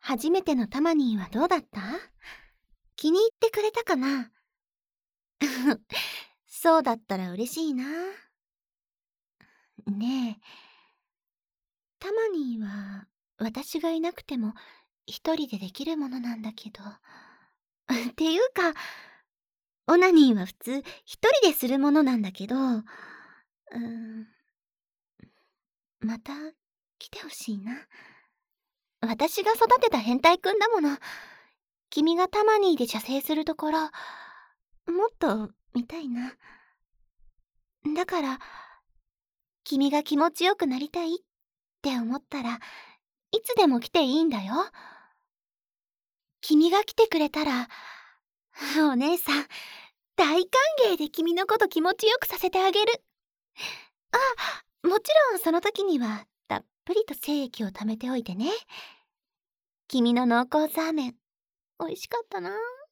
初めてのタマニーはどうだった？気に入ってくれたかな？そうだったら嬉しいな。ねえ、タマニーは私がいなくても一人でできるものなんだけど。っていうか、オナニーは普通一人でするものなんだけど、また来てほしいな。私が育てた変態くんだもの。君がタマニーで射精するところ、もっと見たいな。だから、君が気持ちよくなりたいって思ったらいつでも来ていいんだよ。君が来てくれたら、お姉さん大歓迎で君のこと気持ちよくさせてあげる。もちろんその時にはたっぷりと精液を貯めておいてね。君の濃厚サーメン美味しかったな。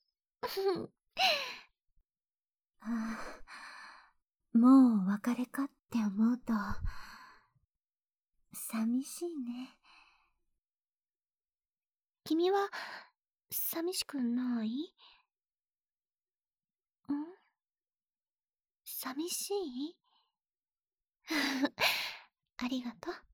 もうお別れかって思うと寂しいね。君は寂しくない？寂しい？ありがとう。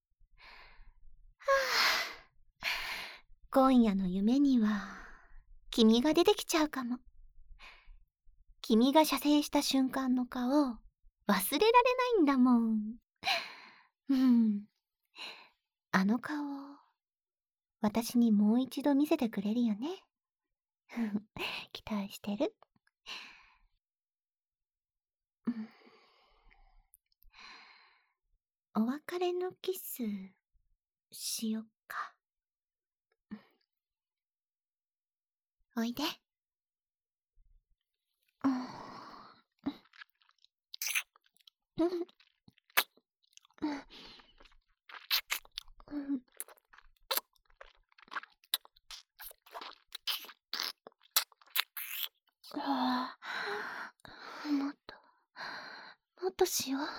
今夜の夢には君が出てきちゃうかも。君が射精した瞬間の顔忘れられないんだもん。あの顔私にもう一度見せてくれるよね。期待してる。お別れのキスしよっか。おいで。もっとしよう。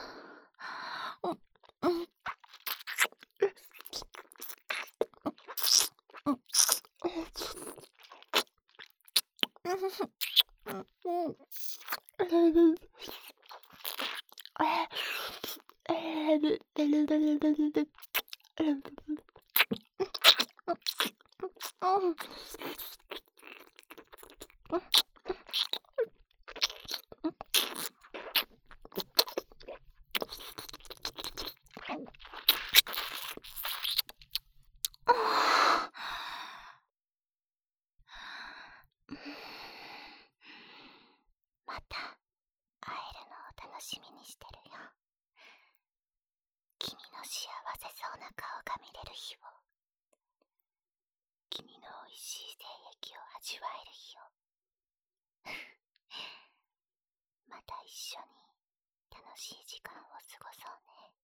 また会えるのを楽しみにしてるよ。君の幸せそうな顔が見れる日を、君の美味しい精液を味わえる日を。また一緒に楽しい時間を過ごそうね。